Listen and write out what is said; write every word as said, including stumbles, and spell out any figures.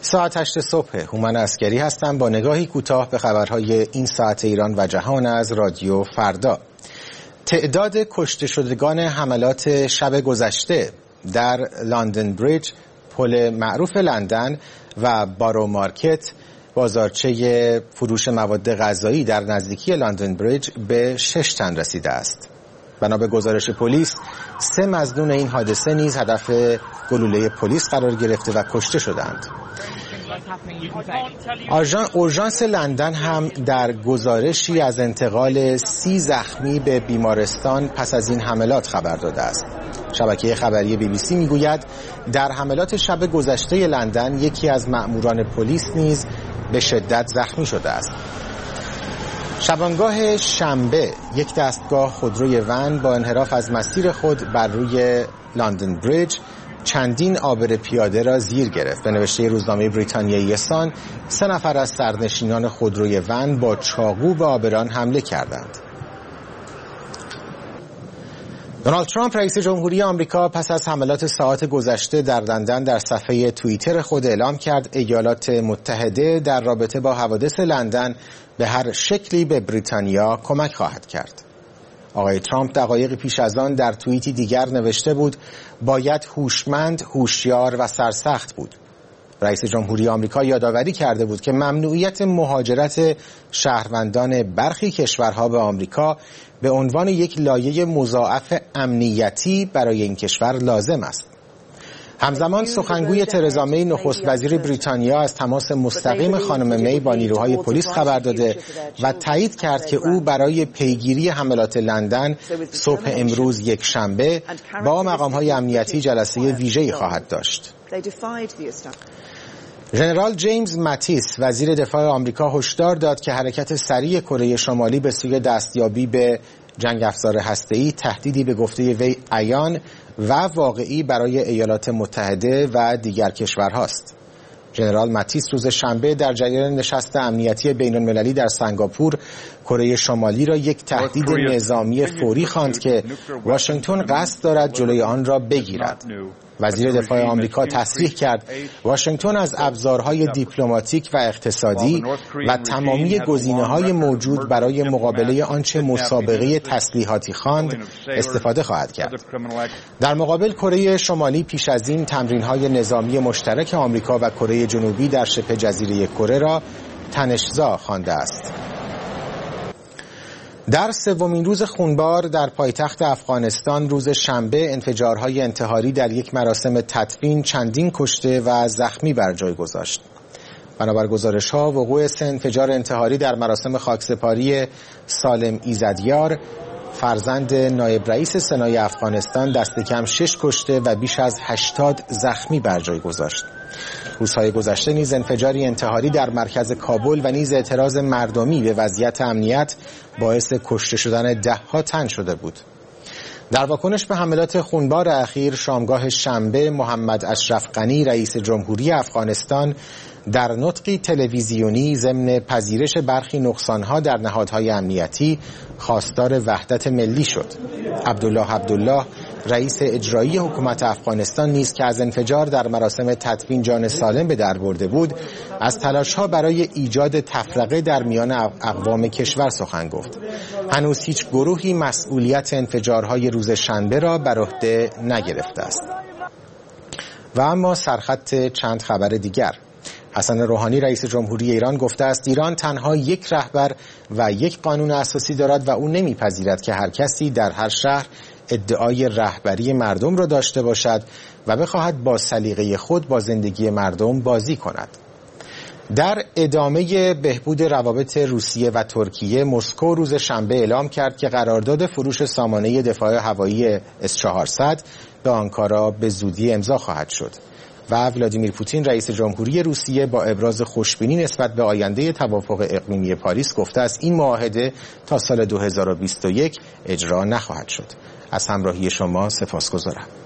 ساعت هشت صبح، هومن عسکری هستم با نگاهی کوتاه به خبرهای این ساعت ایران و جهان از رادیو فردا. تعداد کشته شدگان حملات شب گذشته در لندن بریج، پل معروف لندن و بارو مارکت، بازارچه فروش مواد غذایی در نزدیکی لندن بریج، به شش تن رسیده است. بنا به گزارش پلیس، سه مظنون این حادثه نیز هدف گلوله پلیس قرار گرفته و کشته شدند. اورژانس لندن هم در گزارشی از انتقال سی زخمی به بیمارستان پس از این حملات خبر داده است. شبکه خبری بی بی سی میگوید در حملات شب گذشته لندن یکی از مأموران پلیس نیز به شدت زخمی شده است. شبانگاه شنبه یک دستگاه خودروی ون با انحراف از مسیر خود بر روی لندن بریج چندین عابر پیاده را زیر گرفت. به نوشته روزنامه بریتانیایی سان، سه نفر از سرنشینان خودروی ون با چاقو به عابران حمله کردند. دونالد ترامپ رئیس جمهوری آمریکا پس از حملات ساعات گذشته در لندن در صفحه توییتر خود اعلام کرد ایالات متحده در رابطه با حوادث لندن به هر شکلی به بریتانیا کمک خواهد کرد. آقای ترامپ دقایق پیش از آن در توییتی دیگر نوشته بود باید هوشمند، هوشیار و سرسخت بود. رئیس جمهوری آمریکا یادآوری کرده بود که ممنوعیت مهاجرت شهروندان برخی کشورها به آمریکا به عنوان یک لایه مضاعف امنیتی برای این کشور لازم است. همزمان سخنگوی ترزا می، نخست وزیر بریتانیا، از تماس مستقیم خانم می با نیروهای پلیس خبر داده و تایید کرد که او برای پیگیری حملات لندن صبح امروز یک شنبه با مقام‌های امنیتی جلسه ویژه‌ای خواهد داشت. ژنرال جیمز ماتیس، وزیر دفاع آمریکا، هشدار داد که حرکت سریع کره شمالی به سوی دستیابی به جنگ افزار هسته‌ای تهدیدی به گفته وی عیان و واقعی برای ایالات متحده و دیگر کشورهاست. ژنرال ماتیس روز شنبه در جریان نشست امنیتی بین‌المللی در سنگاپور کره شمالی را یک تهدید نظامی فوری خواند که واشنگتن قصد دارد جلوی آن را بگیرد. وزیر دفاع آمریکا تصریح کرد واشنگتن از ابزارهای دیپلماتیک و اقتصادی و تمامی گزینه‌های موجود برای مقابله آنچه مسابقه تسلیحاتی خواند استفاده خواهد کرد. در مقابل کره شمالی پیش از این تمرین‌های نظامی مشترک آمریکا و کره جنوبی در شبه جزیره کره را تنش‌زا خوانده است. در سومین روز خونبار در پایتخت افغانستان روز شنبه انفجارهای انتحاری در یک مراسم تدفین چندین کشته و زخمی بر جای گذاشت. بنابر گزارش‌ها وقوع سه انفجار انتحاری در مراسم خاکسپاری سالم ایزدیار، فرزند نایب رئیس سنای افغانستان، دست کم شش کشته و بیش از هشتاد زخمی بر جای گذاشت. روزهای گذشته نیز انفجاری انتحاری در مرکز کابل و نیز اعتراض مردمی به وضعیت امنیت باعث کشته شدن ده‌ها تن شده بود. در واکنش به حملات خونبار اخیر، شامگاه شنبه محمد اشرف غنی رئیس جمهوری افغانستان در نطقی تلویزیونی ضمن پذیرش برخی نقصان‌ها در نهادهای امنیتی خواستار وحدت ملی شد. عبدالله عبدالله رئیس اجرایی حکومت افغانستان نیز که از انفجار در مراسم تدفین جان سالم به در برده بود، از تلاش‌ها برای ایجاد تفرقه در میان اقوام کشور سخن گفت. هنوز هیچ گروهی مسئولیت انفجارهای روز شنبه را بر عهده نگرفته است. و اما سرخط چند خبر دیگر. حسن روحانی رئیس جمهوری ایران گفته است ایران تنها یک رهبر و یک قانون اساسی دارد و او نمیپذیرد که هر کسی در هر شهر ادعای رهبری مردم را داشته باشد و بخواهد با سلیقه خود با زندگی مردم بازی کند. در ادامه بهبود روابط روسیه و ترکیه، مسکو روز شنبه اعلام کرد که قرارداد فروش سامانه دفاع هوایی اس چهارصد به آنکارا به زودی امضا خواهد شد. و ولادیمیر پوتین رئیس جمهوری روسیه با ابراز خوشبینی نسبت به آینده توافق اقلیمی پاریس گفته است این معاهده تا سال دو هزار و بیست و یک اجرا نخواهد شد. از همراهی شما سپاسگزارم.